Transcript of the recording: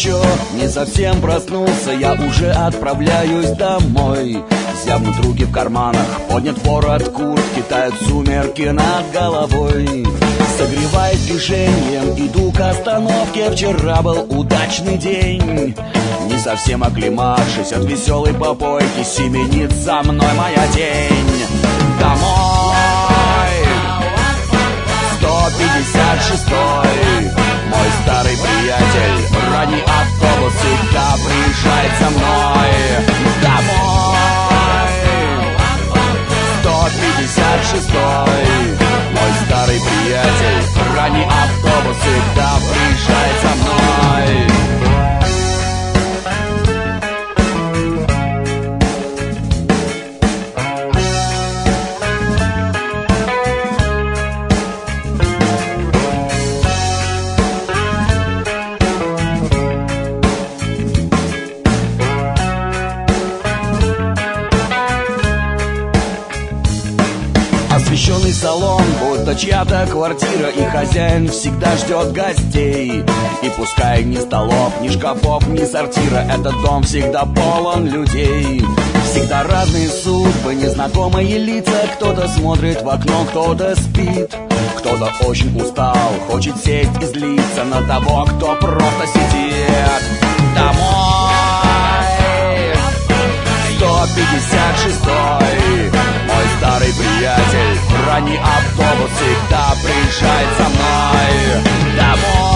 еще не совсем проснулся, я уже отправляюсь домой. Зябнут руки в карманах, поднят ворот куртки, тают сумерки над головой. Согреваясь движением, иду к остановке. Вчера был удачный день. Не совсем оклемавшись от веселой попойки, семенит за мной моя тень. Домой! 156-й, мой старый приятель, ранний автобус всегда приезжает за мной. Домой! 156-й, мой старый приятель, ранний автобус всегда приезжает за мной. Освещенный салон, будто чья-то квартира, и хозяин всегда ждет гостей. И пускай ни столов, ни шкафов, ни сортира, этот дом всегда полон людей. Всегда разные судьбы, незнакомые лица. Кто-то смотрит в окно, кто-то спит. Кто-то очень устал, хочет сесть и злиться на того, кто просто сидит. Домой! 156-й, мой старый приятель, ранний автобус всегда приезжает за мной. Домой!